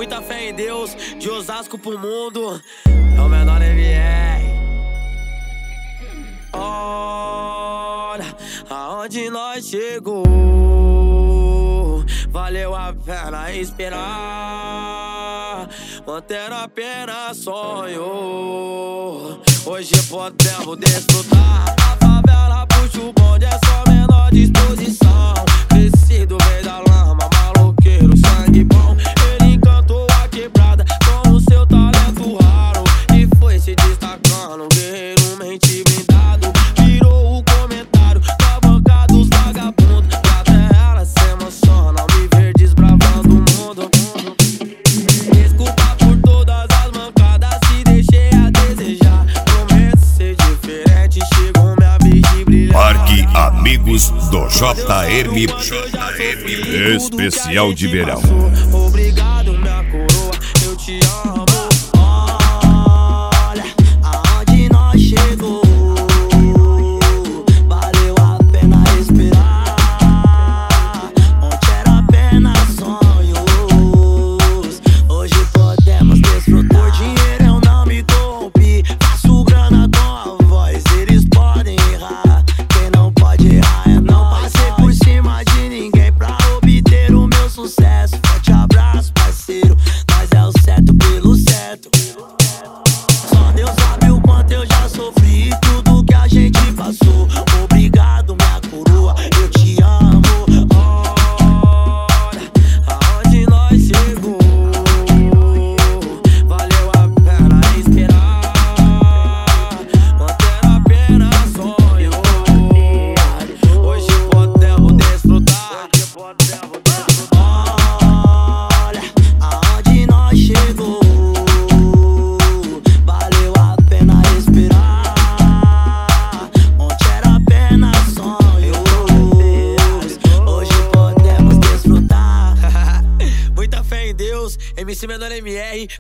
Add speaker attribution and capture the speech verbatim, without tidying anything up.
Speaker 1: muita fé em Deus, de Osasco pro mundo. É o menor M R. Olha aonde nós chegou, valeu a pena esperar, mantendo apenas sonho. Hoje podemos desfrutar. A favela puxa o bonde, é só menor disposição. Crescido veio da lama, maloqueiro, sangue bom. Ele encantou a quebrada com o seu talento raro e foi se destacando, guerreiro mente blindado. Virou o comentário da banca dos vagabundos. Até ela se emociona ao me ver desbravando o mundo. Desculpa por todas as mancadas, se deixei a desejar. Prometo ser diferente, chegou minha vez de brilhar.
Speaker 2: Parque Amigos do J M, especial de verão.
Speaker 1: Obrigado, minha coroa, eu te amo. Olha aonde nós chegou, valeu a pena esperar, onde era apenas sonhos. Hoje podemos desfrutar. Por dinheiro eu não me corrompi, faço grana com a voz. Eles podem errar, quem não pode errar é não. Passei por cima de ninguém pra obter o meu sucesso. Forte abraço, parceiro, nós é o certo pelo certo. Só Deus sabe o quanto eu já sofri, tudo que a gente passou. Obrigado, minha coroa, eu te amo. Olha aonde nós chegou, valeu a pena esperar, mantendo apenas sonhos. Hoje podemos desfrutar. Olha aonde nós chegou, valeu a pena esperar, onde era apenas sonhos. Hoje podemos desfrutar. Muita fé em Deus, M C Menor M R.